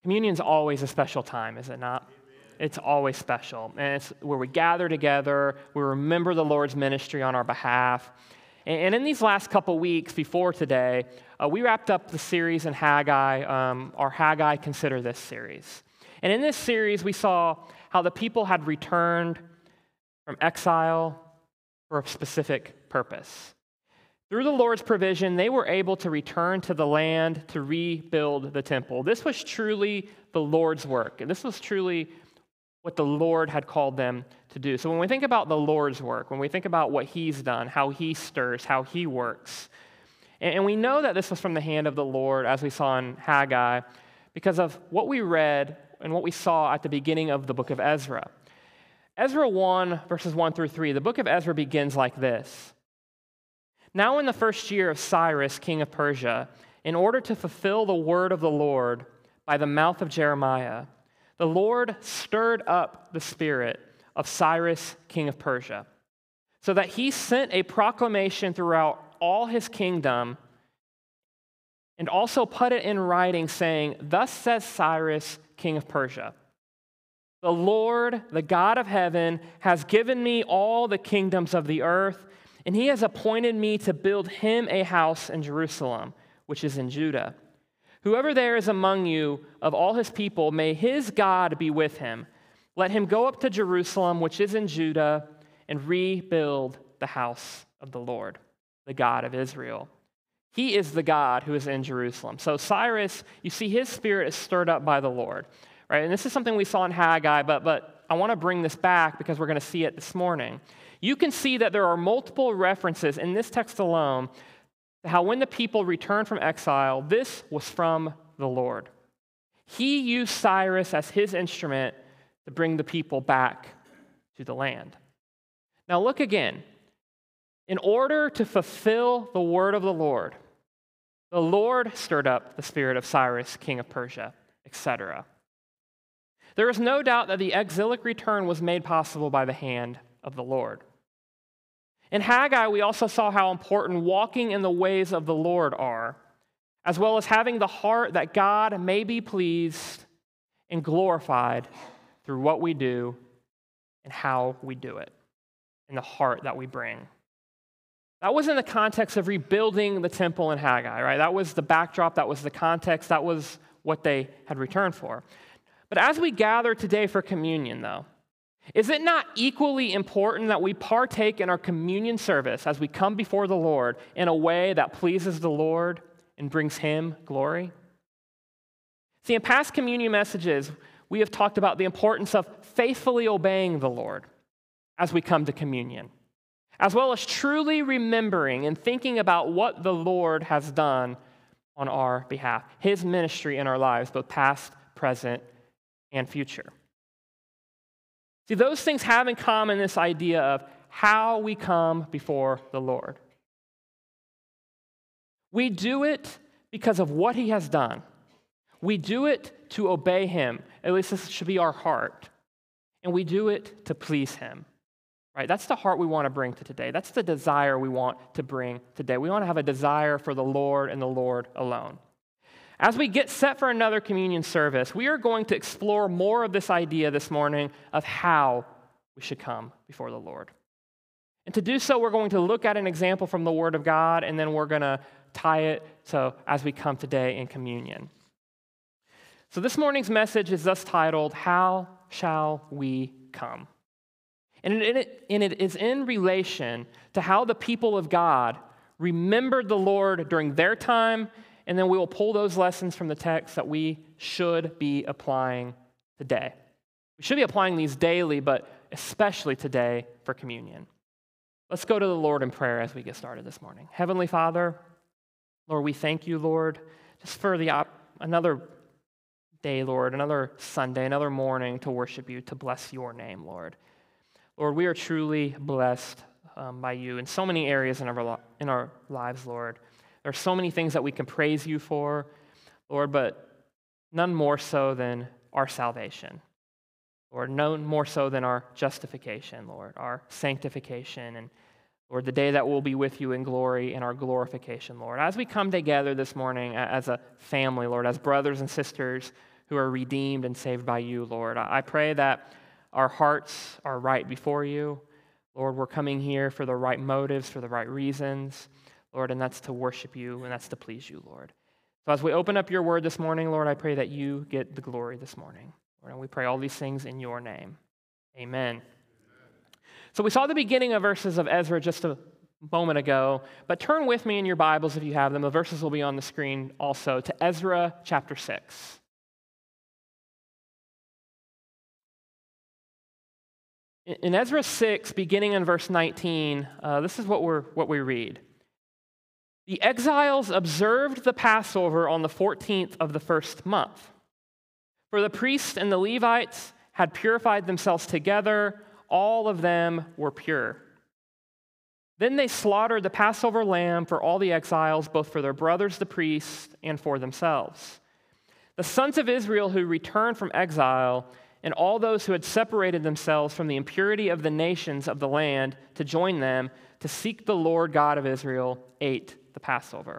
Communion's always a special time, is it not? It's always special. And it's where we gather together, we remember the Lord's ministry on our behalf. And in these last couple weeks before today, we wrapped up the series in Haggai, our Haggai Consider This series. And in this series, we saw how the people had returned from exile for a specific purpose. Through the Lord's provision, they were able to return to the land to rebuild the temple. This was truly the Lord's work. And this was truly what the Lord had called them to do. So when we think about the Lord's work, when we think about what he's done, how he stirs, how he works, and we know that this was from the hand of the Lord, as we saw in Haggai, because of what we read and what we saw at the beginning of the book of Ezra. Ezra 1, verses 1 through 3, the book of Ezra begins like this. Now in the first year of Cyrus, king of Persia, in order to fulfill the word of the Lord by the mouth of Jeremiah, the Lord stirred up the spirit of Cyrus, king of Persia, so that he sent a proclamation throughout all his kingdom and also put it in writing, saying, "Thus says Cyrus, king of Persia, the Lord, the God of heaven, has given me all the kingdoms of the earth, and he has appointed me to build him a house in Jerusalem, which is in Judah. Whoever there is among you of all his people, may his God be with him. Let him go up to Jerusalem, which is in Judah, and rebuild the house of the Lord, the God of Israel. He is the God who is in Jerusalem." So Cyrus, you see his spirit is stirred up by the Lord, right? And this is something we saw in Haggai, but I want to bring this back because we're going to see it this morning. You can see that there are multiple references in this text alone to how when the people returned from exile, this was from the Lord. He used Cyrus as his instrument to bring the people back to the land. Now look again. In order to fulfill the word of the Lord stirred up the spirit of Cyrus, king of Persia, etc. There is no doubt that the exilic return was made possible by the hand of the Lord. In Haggai, we also saw how important walking in the ways of the Lord are, as well as having the heart that God may be pleased and glorified through what we do and how we do it, and the heart that we bring. That was in the context of rebuilding the temple in Haggai, right? That was the backdrop, that was the context, that was what they had returned for. But as we gather today for communion, though, is it not equally important that we partake in our communion service as we come before the Lord in a way that pleases the Lord and brings him glory? See, in past communion messages, we have talked about the importance of faithfully obeying the Lord as we come to communion, as well as truly remembering and thinking about what the Lord has done on our behalf, his ministry in our lives, both past, present, and future. See, those things have in common this idea of how we come before the Lord. We do it because of what he has done. We do it to obey him. At least this should be our heart. And we do it to please him. Right? That's the heart we want to bring to today. That's the desire we want to bring today. We want to have a desire for the Lord and the Lord alone. As we get set for another communion service, we are going to explore more of this idea this morning of how we should come before the Lord. And to do so, we're going to look at an example from the Word of God, and then we're going to tie it to as we come today in communion. So this morning's message is thus titled, "How Shall We Come?" And it is in relation to how the people of God remembered the Lord during their time, and then we will pull those lessons from the text that we should be applying today. We should be applying these daily, but especially today for communion. Let's go to the Lord in prayer as we get started this morning. Heavenly Father, Lord, we thank you, Lord, just for another day, Lord, another Sunday, another morning to worship you, to bless your name, Lord. Lord, we are truly blessed by you in so many areas in our lives, Lord. There are so many things that we can praise you for, Lord, but none more so than our salvation. Lord, none more so than our justification, Lord, our sanctification, and Lord, the day that we'll be with you in glory and our glorification, Lord. As we come together this morning as a family, Lord, as brothers and sisters who are redeemed and saved by you, Lord. I pray that our hearts are right before you. Lord, we're coming here for the right motives, for the right reasons, Lord, and that's to worship you and that's to please you, Lord. So as we open up your word this morning, Lord, I pray that you get the glory this morning. Lord, and we pray all these things in your name. Amen. So we saw the beginning of verses of Ezra just a moment ago, but turn with me in your Bibles if you have them. The verses will be on the screen also to Ezra chapter 6. In Ezra 6, beginning in verse 19, this is what we read. The exiles observed the Passover on the 14th of the first month. For the priests and the Levites had purified themselves together, all of them were pure. Then they slaughtered the Passover lamb for all the exiles, both for their brothers the priests and for themselves. The sons of Israel who returned from exile and all those who had separated themselves from the impurity of the nations of the land to join them to seek the Lord God of Israel ate the Passover.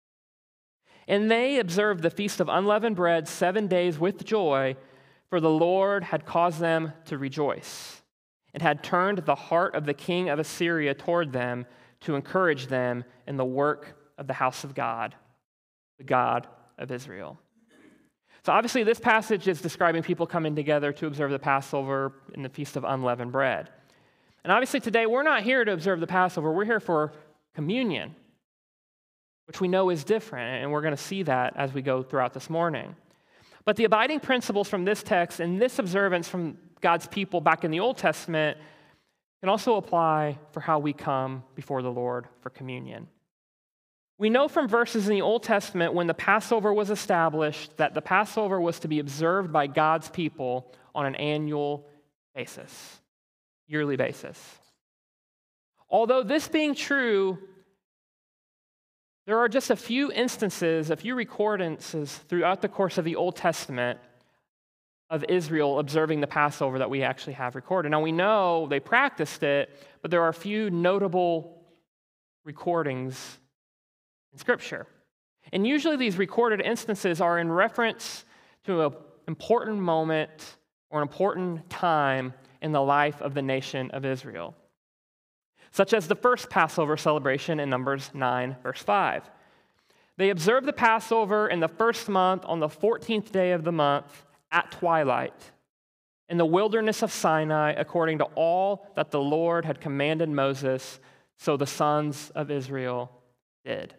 And they observed the feast of unleavened bread 7 days with joy, for the Lord had caused them to rejoice and had turned the heart of the king of Assyria toward them to encourage them in the work of the house of God, the God of Israel. So obviously this passage is describing people coming together to observe the Passover in the Feast of Unleavened Bread. And obviously today we're not here to observe the Passover, we're here for communion, which we know is different, and we're going to see that as we go throughout this morning. But the abiding principles from this text and this observance from God's people back in the Old Testament can also apply for how we come before the Lord for communion. We know from verses in the Old Testament when the Passover was established that the Passover was to be observed by God's people on an annual basis, yearly basis. Although this being true, there are just a few instances, a few recordances throughout the course of the Old Testament of Israel observing the Passover that we actually have recorded. Now we know they practiced it, but there are a few notable recordings in Scripture. And usually these recorded instances are in reference to an important moment or an important time in the life of the nation of Israel, such as the first Passover celebration in Numbers 9, verse 5. They observed the Passover in the first month on the 14th day of the month at twilight in the wilderness of Sinai, according to all that the Lord had commanded Moses, so the sons of Israel did.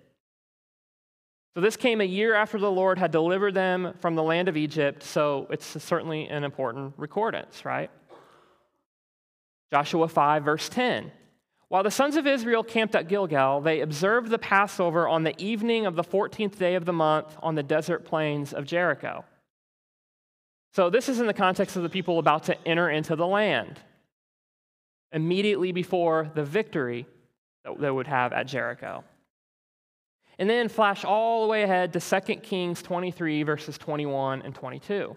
So this came a year after the Lord had delivered them from the land of Egypt, so it's certainly an important recordance, right? Joshua 5, verse 10. While the sons of Israel camped at Gilgal, they observed the Passover on the evening of the 14th day of the month on the desert plains of Jericho. So this is in the context of the people about to enter into the land, immediately before the victory that they would have at Jericho. And then flash all the way ahead to 2 Kings 23, verses 21 and 22.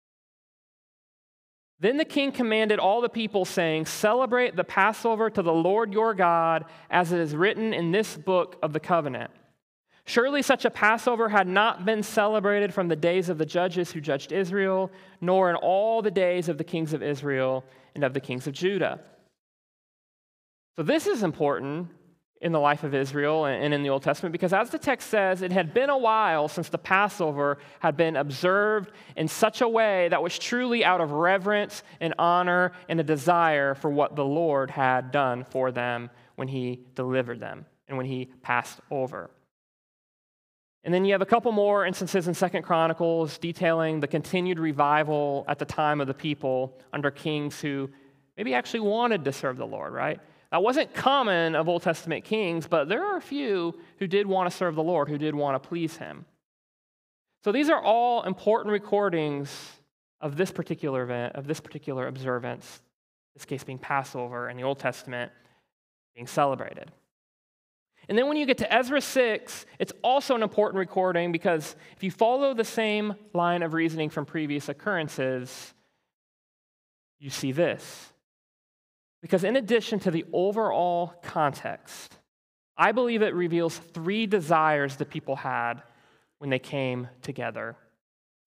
Then the king commanded all the people, saying, "Celebrate the Passover to the Lord your God, as it is written in this book of the covenant. Surely such a Passover had not been celebrated from the days of the judges who judged Israel, nor in all the days of the kings of Israel and of the kings of Judah." So this is important in the life of Israel and in the Old Testament, because as the text says, it had been a while since the Passover had been observed in such a way that was truly out of reverence and honor and a desire for what the Lord had done for them when he delivered them and when he passed over. And then you have a couple more instances in 2 Chronicles detailing the continued revival at the time of the people under kings who maybe actually wanted to serve the Lord, right? That wasn't common of Old Testament kings, but there are a few who did want to serve the Lord, who did want to please him. So these are all important recordings of this particular event, of this particular observance, in this case being Passover in the Old Testament being celebrated. And then when you get to Ezra 6, it's also an important recording because if you follow the same line of reasoning from previous occurrences, you see this. Because in addition to the overall context, I believe it reveals three desires the people had when they came together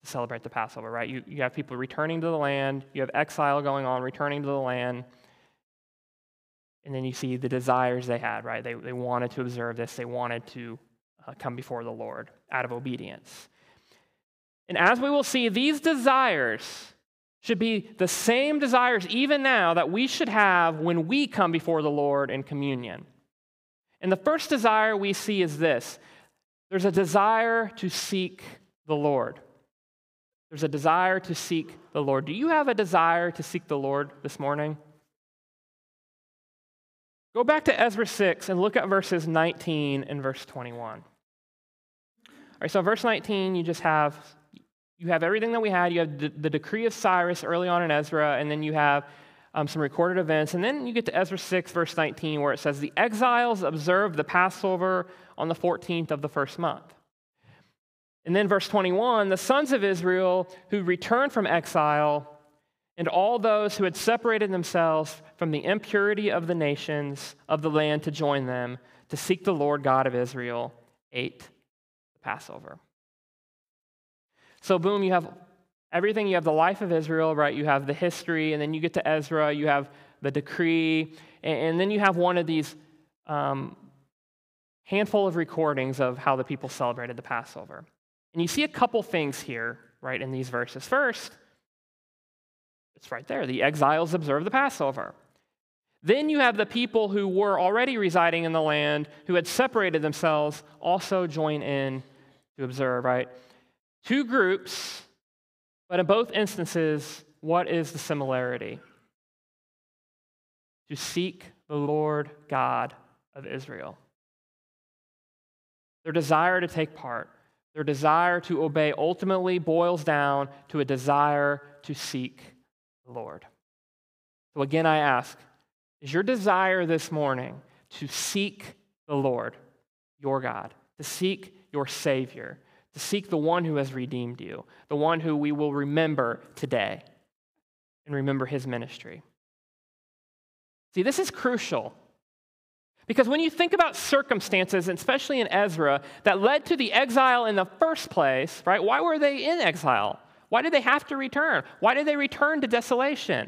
to celebrate the Passover, right? You have people returning to the land, you have exile going on, returning to the land, and then you see the desires they had, right? They wanted to observe this, they wanted to come before the Lord out of obedience. And as we will see, these desires should be the same desires even now that we should have when we come before the Lord in communion. And the first desire we see is this. There's a desire to seek the Lord. There's a desire to seek the Lord. Do you have a desire to seek the Lord this morning? Go back to Ezra 6 and look at verses 19 and verse 21. All right, so verse 19, you have everything that we had. You have the decree of Cyrus early on in Ezra, and then you have some recorded events. And then you get to Ezra 6, verse 19, where it says, the exiles observed the Passover on the 14th of the first month. And then verse 21, the sons of Israel who returned from exile and all those who had separated themselves from the impurity of the nations of the land to join them, to seek the Lord God of Israel, ate the Passover. So boom, you have everything. You have the life of Israel, right? You have the history, and then you get to Ezra, you have the decree, and then you have one of these handful of recordings of how the people celebrated the Passover. And you see a couple things here, right, in these verses. First, it's right there. The exiles observe the Passover. Then you have the people who were already residing in the land, who had separated themselves, also join in to observe, right? Two groups, but in both instances, what is the similarity? To seek the Lord God of Israel. Their desire to take part, their desire to obey ultimately boils down to a desire to seek the Lord. So again, I ask, is your desire this morning to seek the Lord, your God, to seek your Savior, to seek the one who has redeemed you, the one who we will remember today and remember his ministry? See, this is crucial. Because when you think about circumstances, especially in Ezra, that led to the exile in the first place, right? Why were they in exile? Why did they have to return? Why did they return to desolation?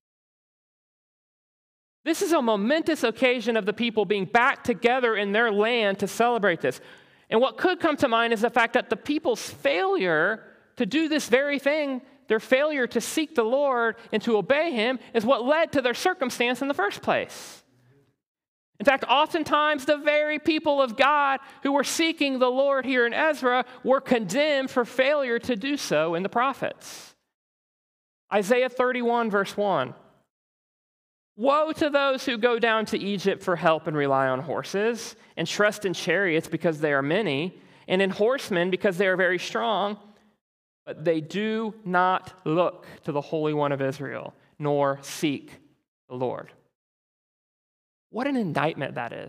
This is a momentous occasion of the people being back together in their land to celebrate this. And what could come to mind is the fact that the people's failure to do this very thing, their failure to seek the Lord and to obey him, is what led to their circumstance in the first place. In fact, oftentimes the very people of God who were seeking the Lord here in Ezra were condemned for failure to do so in the prophets. Isaiah 31, verse 1. Woe to those who go down to Egypt for help and rely on horses, and trust in chariots because they are many, and in horsemen because they are very strong, but they do not look to the Holy One of Israel, nor seek the Lord. What an indictment that is.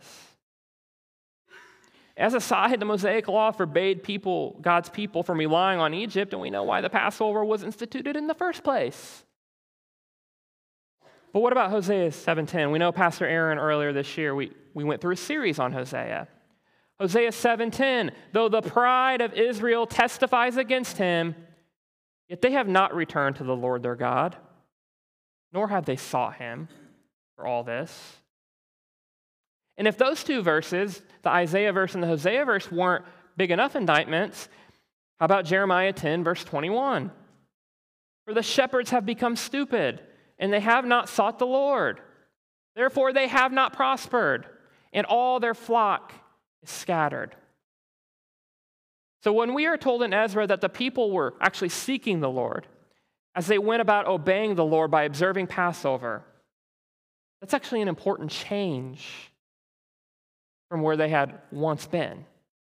As a side, the Mosaic Law forbade God's people from relying on Egypt, and we know why the Passover was instituted in the first place. But what about Hosea 7:10? We know Pastor Aaron earlier this year, we went through a series on Hosea. Hosea 7:10, though the pride of Israel testifies against him, yet they have not returned to the Lord their God, nor have they sought him for all this. And if those two verses, the Isaiah verse and the Hosea verse, weren't big enough indictments, how about Jeremiah 10, verse 21? For the shepherds have become stupid, and they have not sought the Lord. Therefore they have not prospered, and all their flock is scattered. So when we are told in Ezra that the people were actually seeking the Lord, as they went about obeying the Lord by observing Passover, that's actually an important change from where they had once been.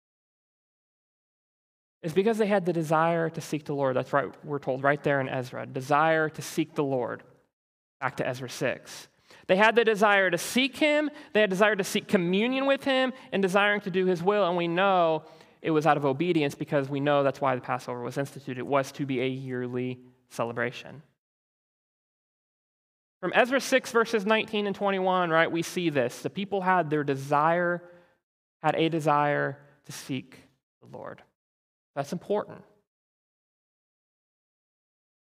It's because they had the desire to seek the Lord. That's right, we're told right there in Ezra. Desire to seek the Lord. Back to Ezra 6. They had the desire to seek him, they had desire to seek communion with him, and desiring to do his will. And we know it was out of obedience because we know that's why the Passover was instituted. It was to be a yearly celebration. From Ezra 6, verses 19 and 21, right, we see this. The people had a desire to seek the Lord. That's important.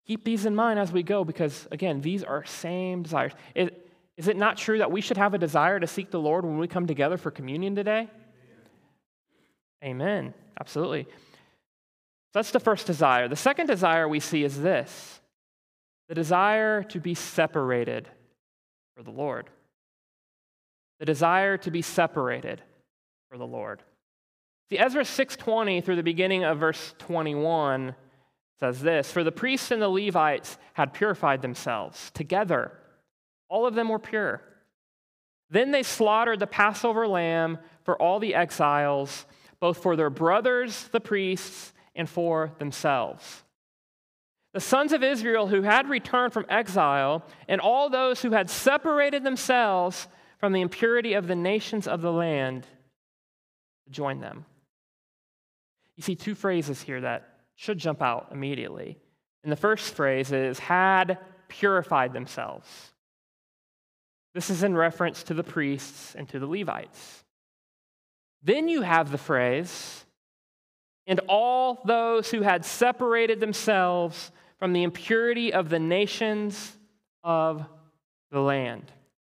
Keep these in mind as we go because, again, these are same desires. Is it not true that we should have a desire to seek the Lord when we come together for communion today? Amen. Absolutely. So that's the first desire. The second desire we see is this: the desire to be separated for the Lord. The desire to be separated for the Lord. See, Ezra 6:20 through the beginning of verse 21 says this: "For the priests and the Levites had purified themselves together. All of them were pure. Then they slaughtered the Passover lamb for all the exiles, both for their brothers, the priests, and for themselves. The sons of Israel who had returned from exile, and all those who had separated themselves from the impurity of the nations of the land, joined them." You see two phrases here that should jump out immediately. And the first phrase is, had purified themselves. This is in reference to the priests and to the Levites. Then you have the phrase, and all those who had separated themselves from the impurity of the nations of the land.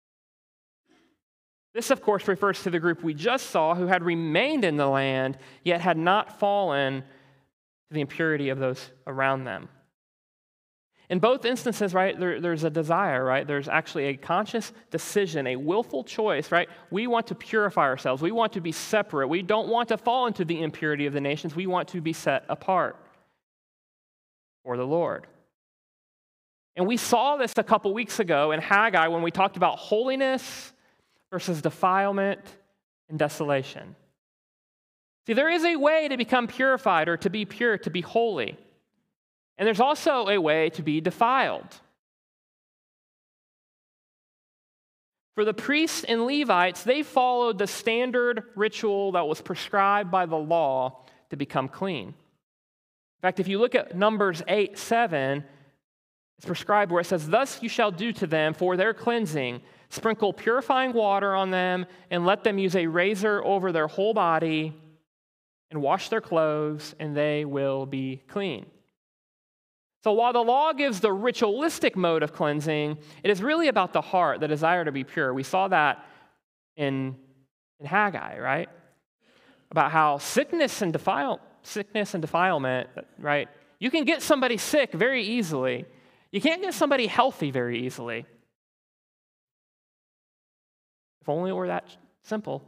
This, of course, refers to the group we just saw who had remained in the land, yet had not fallen to the impurity of those around them. In both instances, right, there's a desire, right? There's actually a conscious decision, a willful choice, right? We want to purify ourselves. We want to be separate. We don't want to fall into the impurity of the nations. We want to be set apart for the Lord. And we saw this a couple weeks ago in Haggai when we talked about holiness versus defilement and desolation. See, there is a way to become purified or to be pure, to be holy. And there's also a way to be defiled. For the priests and Levites, they followed the standard ritual that was prescribed by the law to become clean. In fact, if you look at Numbers 8:7, it's prescribed where it says, "Thus you shall do to them for their cleansing. Sprinkle purifying water on them and let them use a razor over their whole body and wash their clothes, and they will be clean." So while the law gives the ritualistic mode of cleansing, it is really about the heart, the desire to be pure. We saw that in Haggai, right? About how sickness and defilement, right? You can get somebody sick very easily. You can't get somebody healthy very easily. If only it were that simple.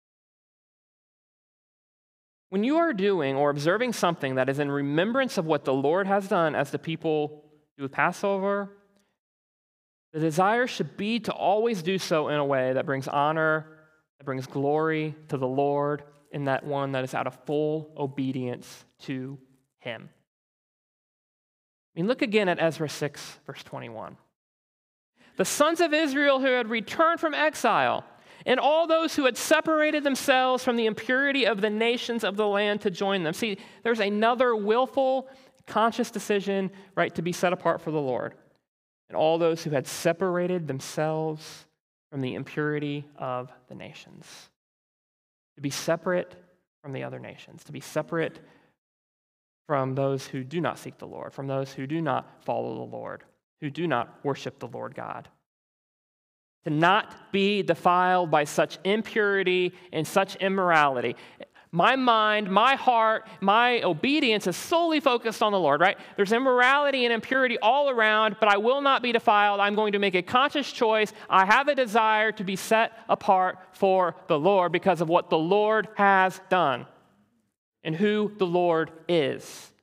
When you are doing or observing something that is in remembrance of what the Lord has done as the people do with Passover, the desire should be to always do so in a way that brings honor, that brings glory to the Lord, and that one that is out of full obedience to Him. I mean, look again at Ezra 6, verse 21. "The sons of Israel who had returned from exile, and all those who had separated themselves from the impurity of the nations of the land to join them." See, there's another willful, conscious decision, right, to be set apart for the Lord. And all those who had separated themselves from the impurity of the nations. To be separate from the other nations. To be separate from those who do not seek the Lord. From those who do not follow the Lord. Who do not worship the Lord God. To not be defiled by such impurity and such immorality. My mind, my heart, my obedience is solely focused on the Lord, right? There's immorality and impurity all around, but I will not be defiled. I'm going to make a conscious choice. I have a desire to be set apart for the Lord because of what the Lord has done and who the Lord is.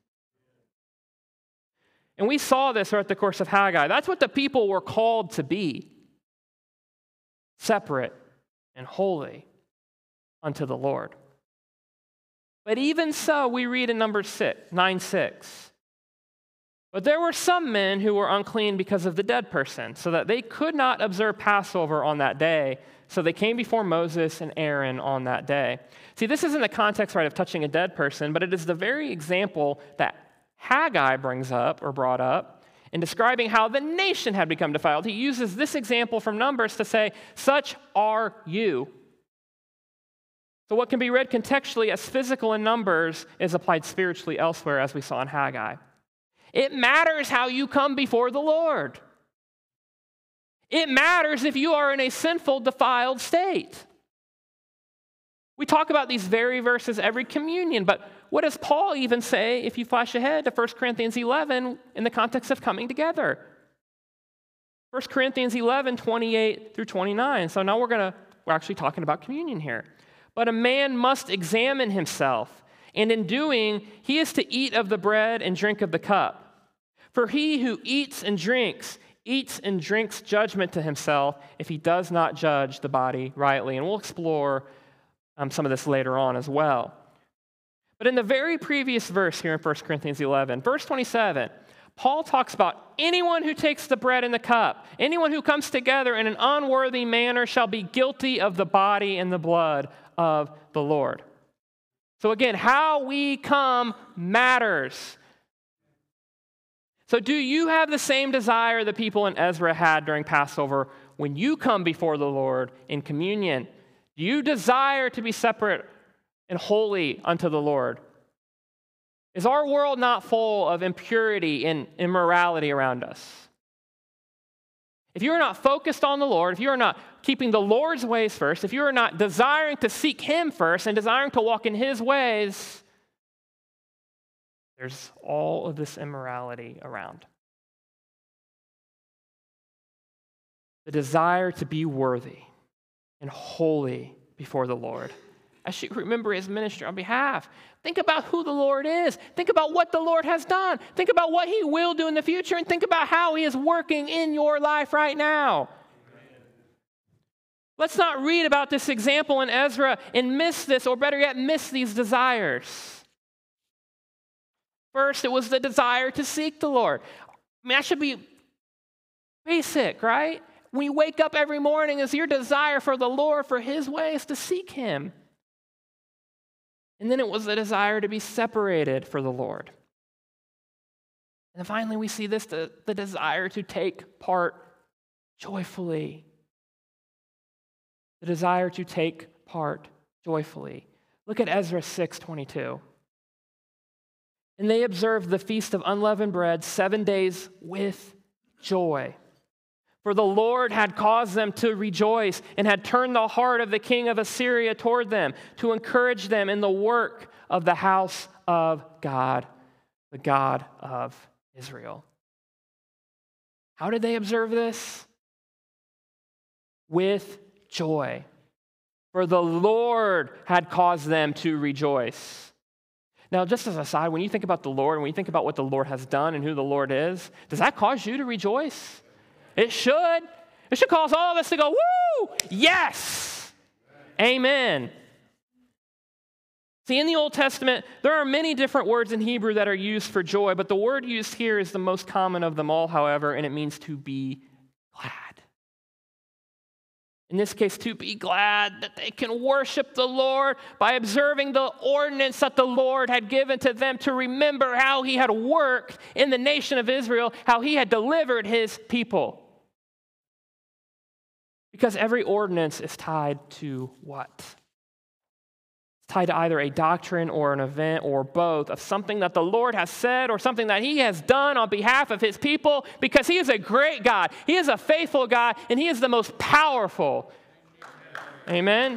And we saw this throughout the course of Haggai. That's what the people were called to be. Separate and holy unto the Lord. But even so, we read in Numbers 9:6, "But there were some men who were unclean because of the dead person, so that they could not observe Passover on that day. So they came before Moses and Aaron on that day." See, this is in the context, right, of touching a dead person, but it is the very example that Haggai brought up in describing how the nation had become defiled. He uses this example from Numbers to say, "Such are you." So what can be read contextually as physical in Numbers is applied spiritually elsewhere, as we saw in Haggai. It matters how you come before the Lord. It matters if you are in a sinful, defiled state. We talk about these very verses every communion, but what does Paul even say if you flash ahead to 1 Corinthians 11 in the context of coming together? 1 Corinthians 11, 28 through 29. So now we're actually talking about communion here. But a man must examine himself, and in doing, he is to eat of the bread and drink of the cup. For he who eats and drinks judgment to himself if he does not judge the body rightly. And we'll explore some of this later on as well. But in the very previous verse here in 1 Corinthians 11, verse 27, Paul talks about anyone who takes the bread and the cup, anyone who comes together in an unworthy manner shall be guilty of the body and the blood of the Lord. So again, how we come matters. So do you have the same desire the people in Ezra had during Passover when you come before the Lord in communion? Do you desire to be separate and holy unto the Lord? Is our world not full of impurity and immorality around us? If you are not focused on the Lord, if you are not keeping the Lord's ways first, if you are not desiring to seek Him first and desiring to walk in His ways, there's all of this immorality around. The desire to be worthy and holy before the Lord. As you remember His ministry on behalf, think about who the Lord is. Think about what the Lord has done. Think about what He will do in the future, and think about how He is working in your life right now. Amen. Let's not read about this example in Ezra and miss this, or better yet, miss these desires. First, it was the desire to seek the Lord. I mean, that should be basic, right? When you wake up every morning, is your desire for the Lord, for His ways, to seek Him. And then it was the desire to be separated for the Lord. And then finally we see this, the desire to take part joyfully. The desire to take part joyfully. Look at Ezra 6:22. And they observed the feast of unleavened bread 7 days with joy. For the Lord had caused them to rejoice and had turned the heart of the king of Assyria toward them to encourage them in the work of the house of God, the God of Israel. How did they observe this? With joy. For the Lord had caused them to rejoice. Now, just as a side, when you think about the Lord and when you think about what the Lord has done and who the Lord is, does that cause you to rejoice? It should. It should cause all of us to go, woo, yes, amen. See, in the Old Testament, there are many different words in Hebrew that are used for joy, but the word used here is the most common of them all, however, and it means to be glad. In this case, to be glad that they can worship the Lord by observing the ordinance that the Lord had given to them, to remember how He had worked in the nation of Israel, how He had delivered His people. Because every ordinance is tied to what? It's tied to either a doctrine or an event or both of something that the Lord has said or something that He has done on behalf of His people, because He is a great God. He is a faithful God, and He is the most powerful. Amen?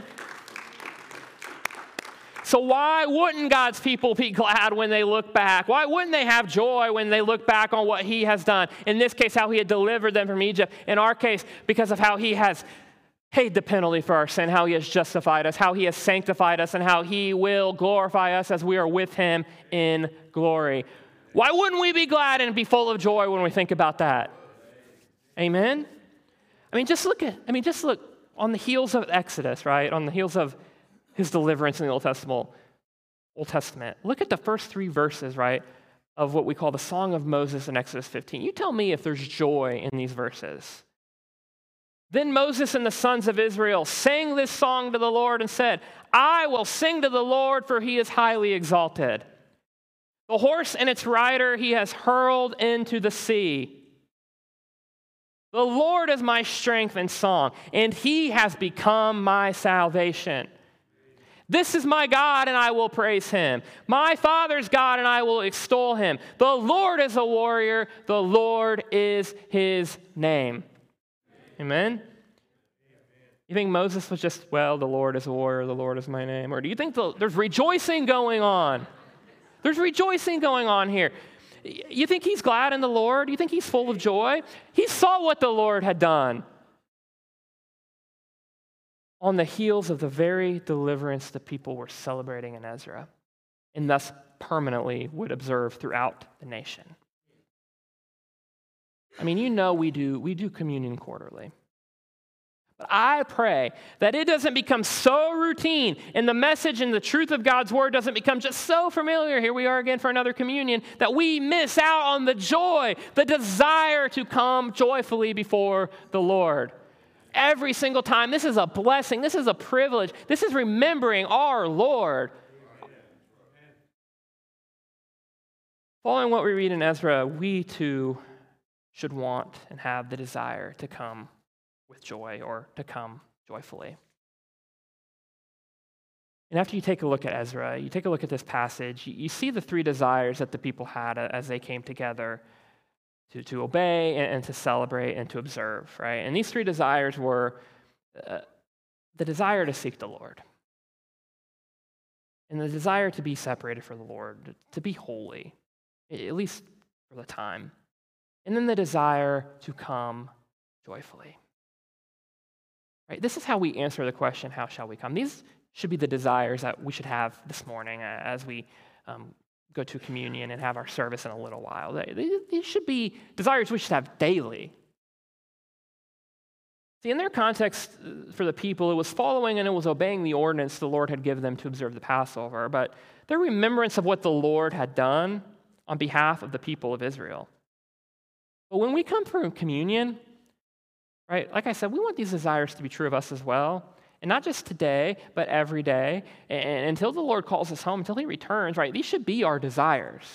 So why wouldn't God's people be glad when they look back? Why wouldn't they have joy when they look back on what He has done? In this case, how He had delivered them from Egypt. In our case, because of how He has paid the penalty for our sin, how He has justified us, how He has sanctified us, and how He will glorify us as we are with Him in glory. Why wouldn't we be glad and be full of joy when we think about that? Amen? Just look on the heels of Exodus, right? On the heels of His deliverance in the Old Testament. Look at the first 3 verses, right, of what we call the Song of Moses in Exodus 15. You tell me if there's joy in these verses. Then Moses and the sons of Israel sang this song to the Lord and said, I will sing to the Lord, for He is highly exalted. The horse and its rider He has hurled into the sea. The Lord is my strength and song, and He has become my salvation. This is my God, and I will praise him. My Father's God, and I will extol him. The Lord is a warrior. The Lord is his name. Amen? You think Moses was just, well, the Lord is a warrior, the Lord is my name? Or do you think there's rejoicing going on? There's rejoicing going on here. You think he's glad in the Lord? You think he's full of joy? He saw what the Lord had done on the heels of the very deliverance the people were celebrating in Ezra, and thus permanently would observe throughout the nation. I mean, you know we do communion quarterly. But I pray that it doesn't become so routine and the message and the truth of God's word doesn't become just so familiar, here we are again for another communion, that we miss out on the joy, the desire to come joyfully before the Lord. Every single time. This is a blessing. This is a privilege. This is remembering our Lord. Following what we read in Ezra, we too should want and have the desire to come with joy or to come joyfully. And after you take a look at Ezra, you take a look at this passage, you see the three desires that the people had as they came together to obey and to celebrate and to observe, right? And these three desires were the desire to seek the Lord, and the desire to be separated from the Lord, to be holy, at least for the time, and then the desire to come joyfully. Right? This is how we answer the question, how shall we come? These should be the desires that we should have this morning as we go to communion and have our service in a little while. These should be desires we should have daily. See, in their context for the people, it was following and it was obeying the ordinance the Lord had given them to observe the Passover, but their remembrance of what the Lord had done on behalf of the people of Israel. But when we come for communion, right, like I said, we want these desires to be true of us as well. And not just today, but every day. And until the Lord calls us home, until he returns, right? These should be our desires.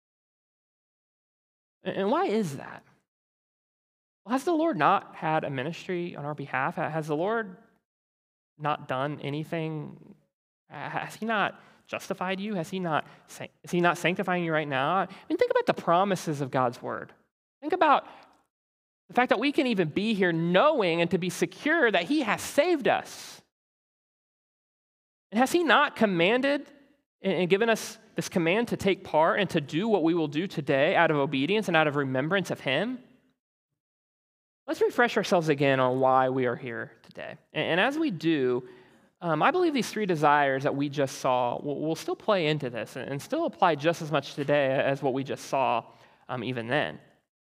And why is that? Well, has the Lord not had a ministry on our behalf? Has the Lord not done anything? Has he not justified you? Is he not sanctifying you right now? I mean, think about the promises of God's word. Think about the fact that we can even be here knowing and to be secure that he has saved us. And has he not commanded and given us this command to take part and to do what we will do today out of obedience and out of remembrance of him? Let's refresh ourselves again on why we are here today. And as we do, I believe these three desires that we just saw will still play into this and still apply just as much today as what we just saw even then.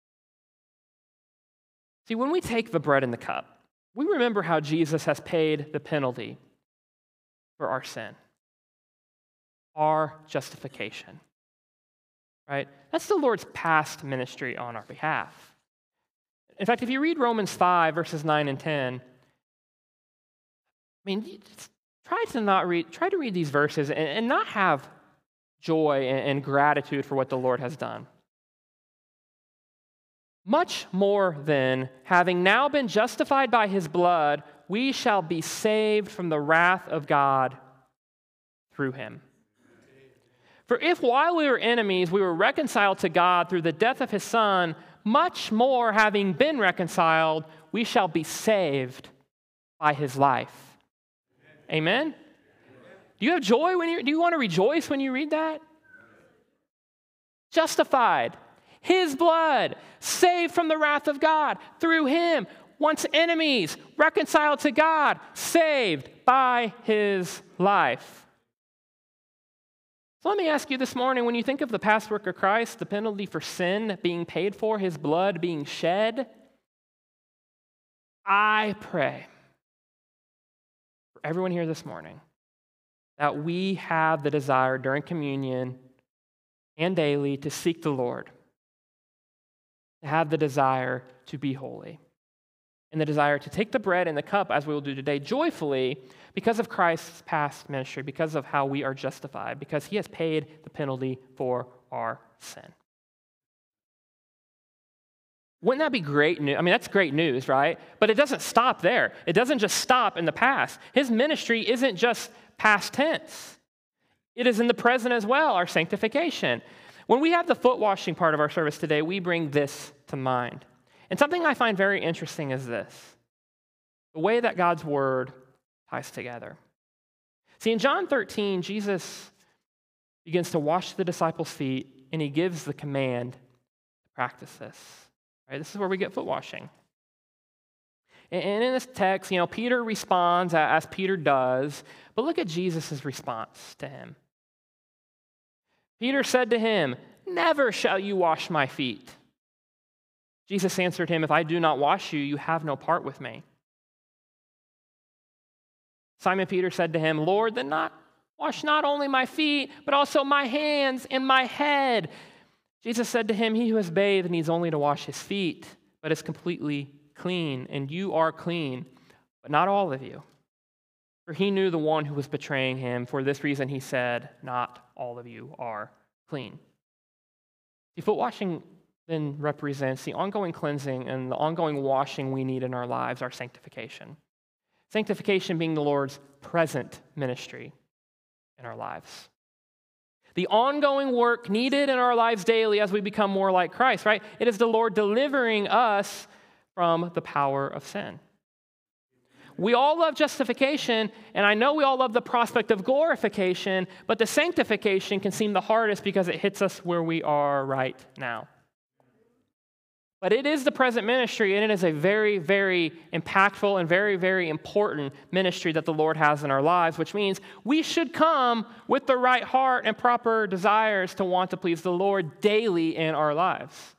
See, when we take the bread and the cup, we remember how Jesus has paid the penalty for our sin, our justification, right? That's the Lord's past ministry on our behalf. In fact, if you read Romans 5, verses 9 and 10, I mean, try to read these verses and not have joy and gratitude for what the Lord has done. Much more than having now been justified by his blood, we shall be saved from the wrath of God through him. For if while we were enemies, we were reconciled to God through the death of his Son, much more having been reconciled, we shall be saved by his life. Amen? Do you have joy do you want to rejoice when you read that? Justified. His blood, saved from the wrath of God through him, once enemies, reconciled to God, saved by his life. So let me ask you this morning, when you think of the past work of Christ, the penalty for sin being paid for, his blood being shed, I pray for everyone here this morning that we have the desire during communion and daily to seek the Lord, to have the desire to be holy, and the desire to take the bread and the cup, as we will do today, joyfully because of Christ's past ministry, because of how we are justified, because he has paid the penalty for our sin. Wouldn't that be great news? I mean, that's great news, right? But it doesn't stop there. It doesn't just stop in the past. His ministry isn't just past tense. It is in the present as well, our sanctification. When we have the foot washing part of our service today, we bring this to mind. And something I find very interesting is this: the way that God's word ties together. See, in John 13, Jesus begins to wash the disciples' feet, and he gives the command to practice this. Right? This is where we get foot washing. And in this text, Peter responds as Peter does, but look at Jesus' response to him. Peter said to him, "Never shall you wash my feet." Jesus answered him, "If I do not wash you, you have no part with me." Simon Peter said to him, "Lord, then wash not only my feet, but also my hands and my head." Jesus said to him, "He who has bathed needs only to wash his feet, but is completely clean, and you are clean, but not all of you." For he knew the one who was betraying him. For this reason he said, "Not all of you are clean." See, foot washing then represents the ongoing cleansing and the ongoing washing we need in our lives, our sanctification. Sanctification being the Lord's present ministry in our lives. The ongoing work needed in our lives daily as we become more like Christ, right? It is the Lord delivering us from the power of sin. We all love justification, and I know we all love the prospect of glorification, but the sanctification can seem the hardest because it hits us where we are right now. But it is the present ministry, and it is a very, very impactful and very, very important ministry that the Lord has in our lives, which means we should come with the right heart and proper desires to want to please the Lord daily in our lives.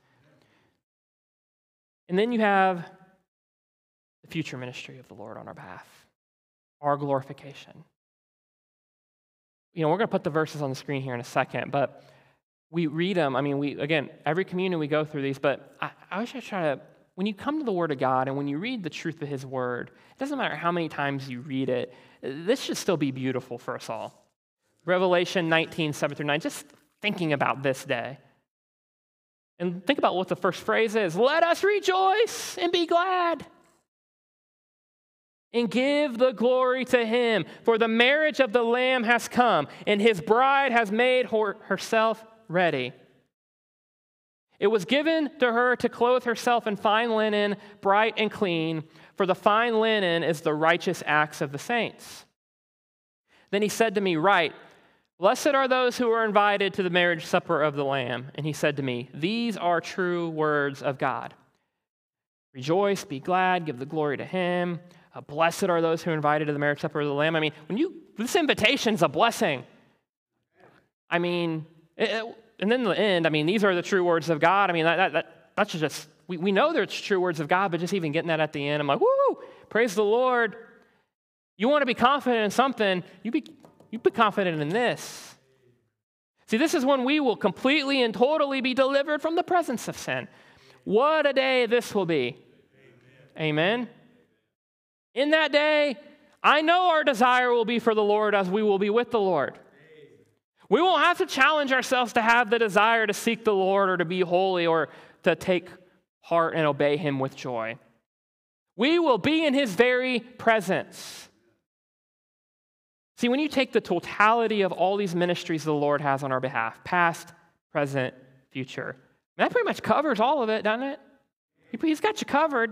And then you have the future ministry of the Lord on our behalf, our glorification. We're going to put the verses on the screen here in a second, but we read them. I mean, again, every communion we go through these, but I wish I try to, when you come to the Word of God and when you read the truth of His Word, it doesn't matter how many times you read it, this should still be beautiful for us all. Revelation 19, 7-9, just thinking about this day. And think about what the first phrase is. Let us rejoice and be glad and give the glory to Him, for the marriage of the Lamb has come, and His bride has made herself ready. It was given to her to clothe herself in fine linen, bright and clean, for the fine linen is the righteous acts of the saints. Then he said to me, "Write, blessed are those who are invited to the marriage supper of the Lamb." And he said to me, "These are true words of God. Rejoice, be glad, give the glory to Him. Blessed are those who are invited to the marriage supper of the Lamb." I mean, this invitation is a blessing. I mean, and then the end, I mean, these are the true words of God. I mean, that's just, we know they're true words of God, but just even getting that at the end, I'm like, woo, praise the Lord. You want to be confident in something, you be confident in this. See, this is when we will completely and totally be delivered from the presence of sin. What a day this will be. Amen. In that day, I know our desire will be for the Lord as we will be with the Lord. We won't have to challenge ourselves to have the desire to seek the Lord or to be holy or to take part and obey Him with joy. We will be in His very presence. See, when you take the totality of all these ministries the Lord has on our behalf, past, present, future, that pretty much covers all of it, doesn't it? He's got you covered.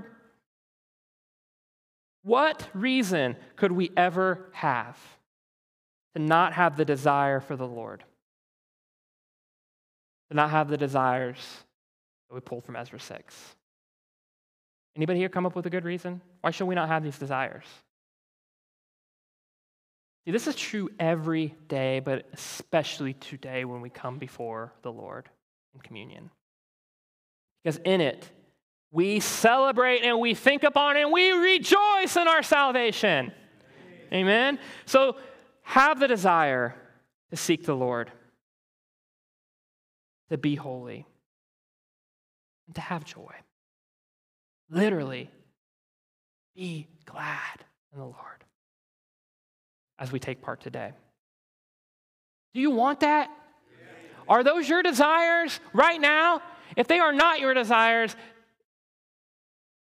What reason could we ever have to not have the desire for the Lord? To not have the desires that we pulled from Ezra 6? Anybody here come up with a good reason? Why should we not have these desires? See, this is true every day, but especially today when we come before the Lord in communion. Because in it, we celebrate and we think upon and we rejoice in our salvation. Amen? So have the desire to seek the Lord, to be holy, and to have joy. Literally, be glad in the Lord as we take part today. Do you want that? Are those your desires right now? If they are not your desires,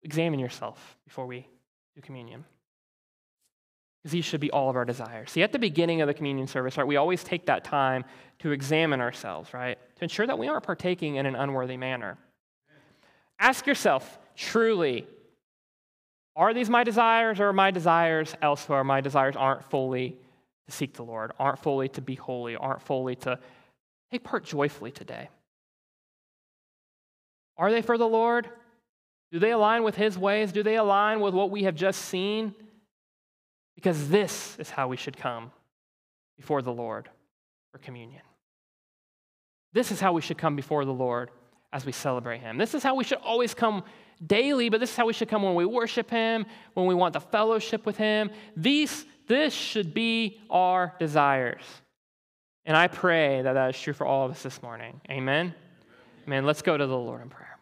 examine yourself before we do communion. Because these should be all of our desires. See, at the beginning of the communion service, right, we always take that time to examine ourselves, right, to ensure that we aren't partaking in an unworthy manner. Ask yourself, truly, are these my desires, or are my desires elsewhere? My desires aren't fully to seek the Lord, aren't fully to be holy, aren't fully to take part joyfully today. Are they for the Lord? Do they align with His ways? Do they align with what we have just seen? Because this is how we should come before the Lord for communion. This is how we should come before the Lord as we celebrate Him. This is how we should always come daily, but this is how we should come when we worship Him, when we want the fellowship with Him. This should be our desires. And I pray that that is true for all of us this morning. Amen? Amen. Let's go to the Lord in prayer.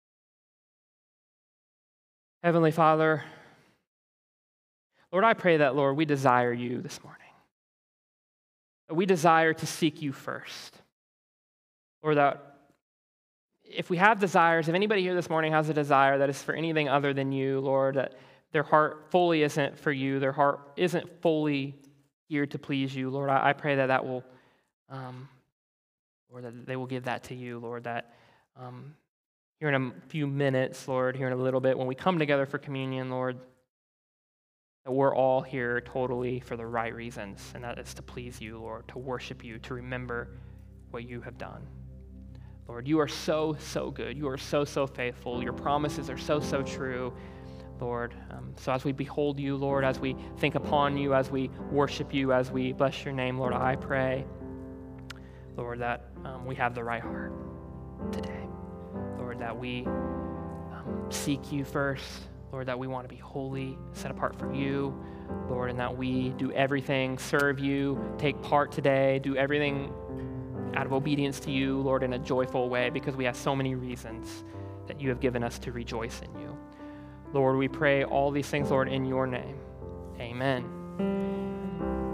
Heavenly Father, Lord, I pray that, Lord, we desire You this morning. That we desire to seek You first. Lord, that if we have desires, if anybody here this morning has a desire that is for anything other than You, Lord, that their heart fully isn't for You, their heart isn't fully geared to please You, Lord, I pray that that will, Lord, that they will give that to You, Lord, that here in a few minutes, Lord, here in a little bit, when we come together for communion, Lord, that we're all here totally for the right reasons, and that is to please You, Lord, to worship You, to remember what You have done. Lord, You are so, so good. You are so, so faithful. Your promises are so, so true, Lord. So as we behold You, Lord, as we think upon You, as we worship You, as we bless Your name, Lord, I pray, Lord, that we have the right heart today. Lord, that we seek You first. Lord, that we want to be holy, set apart for You, Lord, and that we do everything, serve You, take part today, do everything out of obedience to You, Lord, in a joyful way, because we have so many reasons that You have given us to rejoice in You. Lord, we pray all these things, Lord, in Your name. Amen.